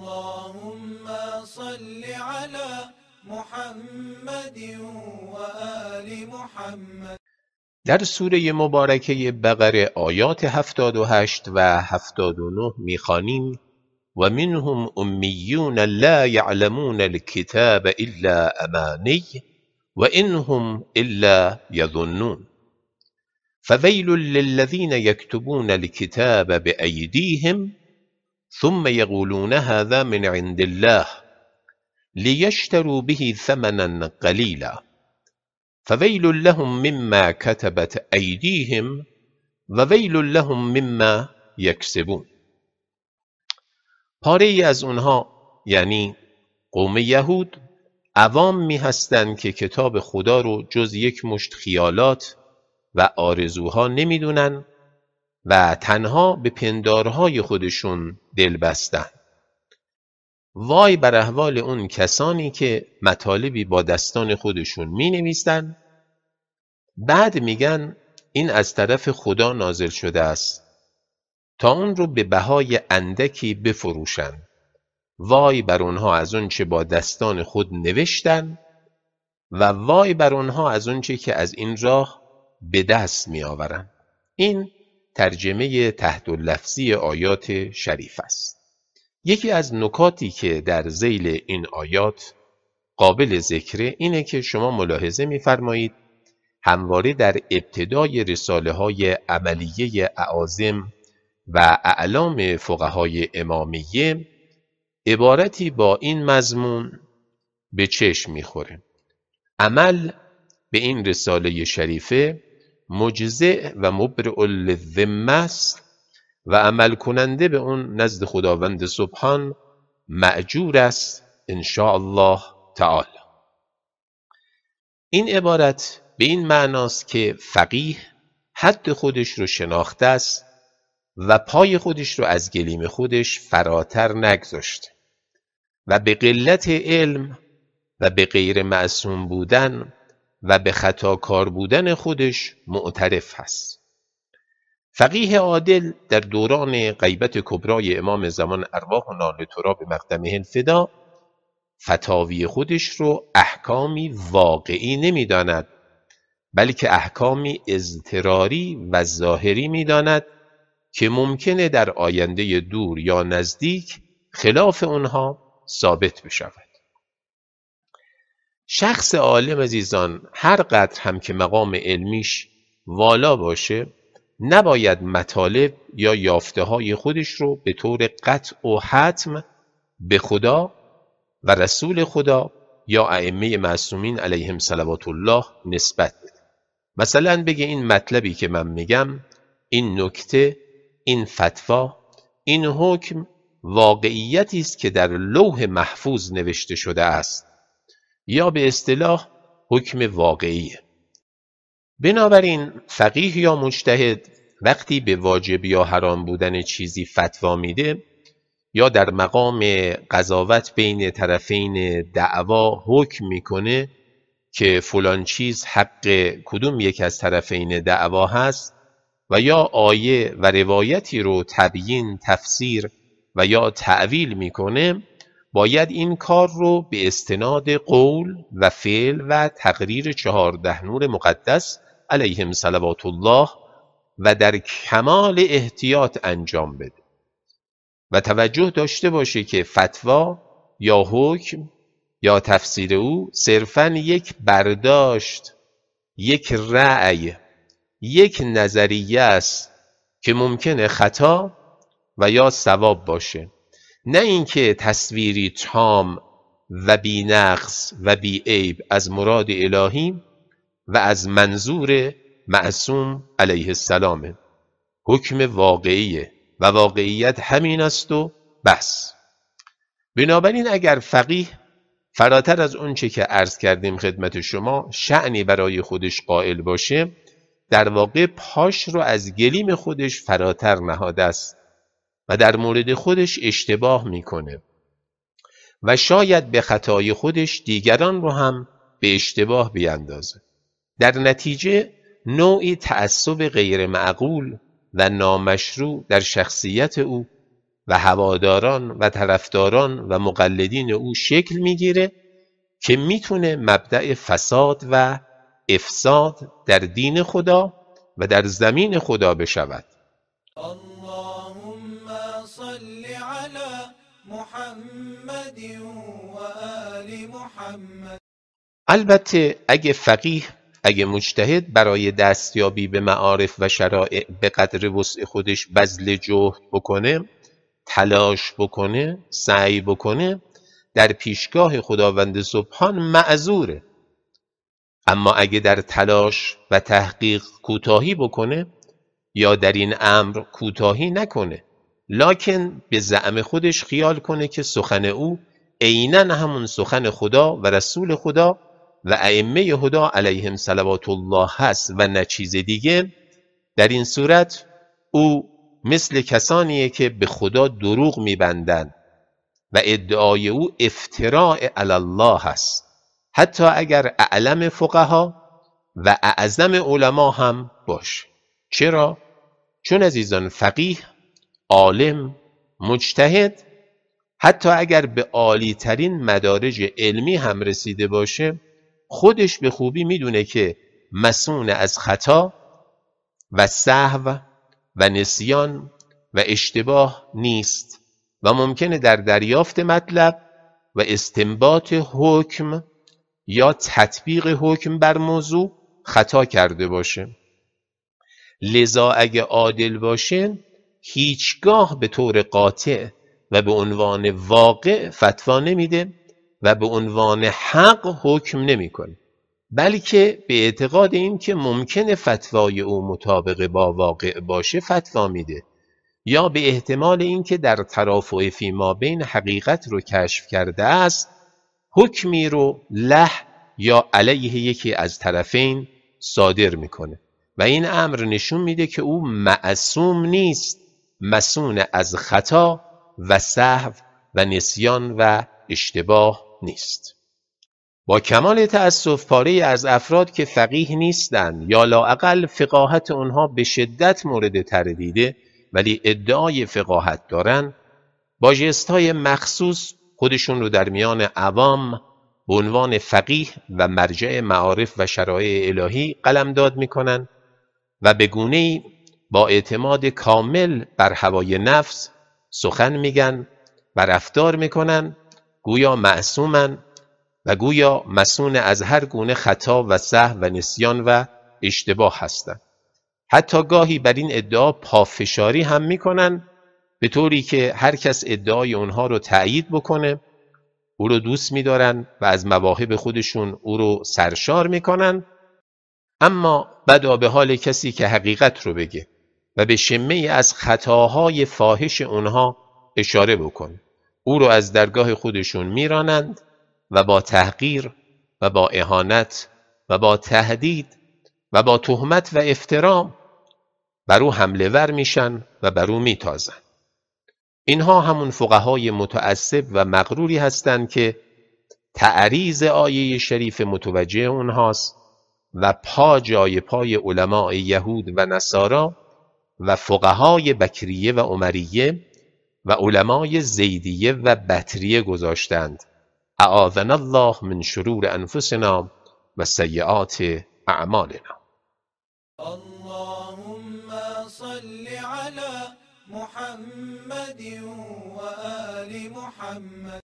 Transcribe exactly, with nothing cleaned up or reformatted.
اللهم صل على محمد و آل محمد. در سوره مبارکه بقره آیات هفتاد و هشت و هفتاد و نه می‌خوانیم و منهم امیون لا یعلمون الکتاب الا امانی و انهم الا یظنون فویل للذین یکتبون الکتاب بأیدیهم ثم یقولون هذا من عند الله لیشتروا به ثمنا قلیلا فویل لهم مما كتبت ایدیهم و ویل لهم مما یکسبون. پاره ای از اونها یعنی قوم یهود عوامی هستند که کتاب خدا رو جز یک مشت خیالات و آرزوها نمیدونن و تنها به پندارهای خودشون دل بستن. وای بر احوال اون کسانی که مطالبی با دستان خودشون می نویسن، بعد میگن این از طرف خدا نازل شده است تا اون رو به بهای اندکی بفروشن. وای بر اونها از اون چه با دستان خود نوشتن و وای بر اونها از اون چه که از این راه به دست می آورن. این ترجمه تحت لفظی آیات شریف است. یکی از نکاتی که در ذیل این آیات قابل ذکره اینه که شما ملاحظه می‌فرمایید همواره در ابتدای رساله های عملیه اعاظم و اعلام فقهای امامیه عبارتی با این مضمون به چشم می‌خوره: عمل به این رساله شریفه مجزع و مبرئ للذمه است و عمل کننده به اون نزد خداوند سبحان مأجور است ان شاء الله تعالی. این عبارت به این معناست که فقیه حد خودش رو شناخته است و پای خودش رو از گلیم خودش فراتر نگذاشته و به قلت علم و به غیر معصوم بودن و به خطاکار بودن خودش معترف هست. فقیه عادل در دوران غیبت کبرای امام زمان ارواحنا لتراب مقدمه الفدا فتاوی خودش رو احکامی واقعی نمی داند، بلکه احکامی اضطراری و ظاهری می داند که ممکنه در آینده دور یا نزدیک خلاف اونها ثابت بشود. شخص عالم عزیزان هر قدر هم که مقام علمیش والا باشه نباید مطالب یا یافته های خودش رو به طور قطع و حتم به خدا و رسول خدا یا ائمه معصومین علیهم صلوات الله نسبت بده. مثلا بگه این مطلبی که من میگم، این نکته، این فتوا، این حکم واقعیتی است که در لوح محفوظ نوشته شده است یا به اصطلاح حکم واقعیه. بنابراین فقیه یا مجتهد وقتی به واجب یا حرام بودن چیزی فتوا میده یا در مقام قضاوت بین طرفین دعوا حکم میکنه که فلان چیز حق کدوم یک از طرفین دعوا هست و یا آیه و روایتی رو تبیین، تفسیر و یا تعویل میکنه، باید این کار رو به استناد قول و فعل و تقریر چهارده نور مقدس علیهم صلوات الله و در کمال احتیاط انجام بده و توجه داشته باشه که فتوا یا حکم یا تفسیر او صرفاً یک برداشت، یک رأی، یک نظریه است که ممکنه خطا و یا صواب باشه، نه اینکه تصویری تام و بی نقص و بی عیب از مراد الهی و از منظور معصوم علیه السلامه. حکم واقعیه و واقعیت همین است و بس. بنابراین اگر فقیه فراتر از اون چه که عرض کردیم خدمت شما شأنی برای خودش قائل باشه، در واقع پاش رو از گلیم خودش فراتر نهاده است و در مورد خودش اشتباه میکنه و شاید به خطای خودش دیگران رو هم به اشتباه بیندازه. در نتیجه نوعی تعصب غیر معقول و نامشروع در شخصیت او و هواداران و طرفداران و مقلدین او شکل میگیره که میتونه مبدأ فساد و افساد در دین خدا و در زمین خدا بشود. اللهم صل علی محمد و آل محمد. البته اگه فقیه، اگه مجتهد برای دستیابی به معارف و شرایع به قدر وسع خودش بذل جهد بکنه، تلاش بکنه، سعی بکنه، در پیشگاه خداوند سبحان معذوره. اما اگه در تلاش و تحقیق کوتاهی بکنه یا در این امر کوتاهی نکنه، لکن به زعم خودش خیال کنه که سخن او عیناً همون سخن خدا و رسول خدا و ائمه هدی علیهم صلوات الله هست و نه چیز دیگه، در این صورت او مثل کسانیه که به خدا دروغ میبندن و ادعای او افتراء علی الله هست، حتی اگر اعلم فقها و اعظم علما هم باشه. چرا؟ چون عزیزان فقیه، عالم، مجتهد، حتی اگر به عالی ترین مدارج علمی هم رسیده باشه، خودش به خوبی میدونه که مصون از خطا و سهو و نسیان و اشتباه نیست و ممکنه در دریافت مطلب و استنباط حکم یا تطبیق حکم بر موضوع خطا کرده باشه. لذا اگه عادل باشه هیچگاه به طور قاطع و به عنوان واقع فتوا نمیده و به عنوان حق حکم نمیکنه، بلکه به اعتقاد این که ممکنه فتوای او مطابق با واقع باشه فتوا میده، یا به احتمال این که در ترافع فیما بین حقیقت رو کشف کرده است، حکمی رو له یا علیه یکی از طرفین صادر میکنه و این امر نشون میده که او معصوم نیست، مصون از خطا و سهو و نسیان و اشتباه نیست. با کمال تأسف پاره از افراد که فقیه نیستند یا لااقل فقاهت اونها به شدت مورد تردیده ولی ادعای فقاهت دارن، با ژست‌های مخصوص خودشون رو در میان عوام به عنوان فقیه و مرجع معارف و شرایع الهی قلمداد میکنن و به گونه‌ای با اعتماد کامل بر هوای نفس سخن میگن و رفتار میکنن گویا معصومن و گویا مصون از هر گونه خطا و سهو و نسیان و اشتباه هستند. حتی گاهی بر این ادعا پافشاری هم میکنن به طوری که هر کس ادعای اونها رو تأیید بکنه او رو دوست میدارن و از مواهب خودشون او رو سرشار میکنن، اما بدا به حال کسی که حقیقت رو بگه و به شمه از خطاهای فاحش اونها اشاره بکنه، او رو از درگاه خودشون میرانند و با تحقیر و با اهانت و با تهدید و با تهمت و افترا بر او حمله ور میشن و بر او میتازن. اینها همون فقهای متعصب و مغروری هستند که تعریض آیه شریف متوجه اونهاست و پا جای پای علماء یهود و نصارا و فقهای بکریه و عمریه و علمای زیدیه و بطریه گذاشتند. اعاذنا الله من شرور انفسنا و سیئات اعمالنا. اللهم صل علی محمد و آل محمد.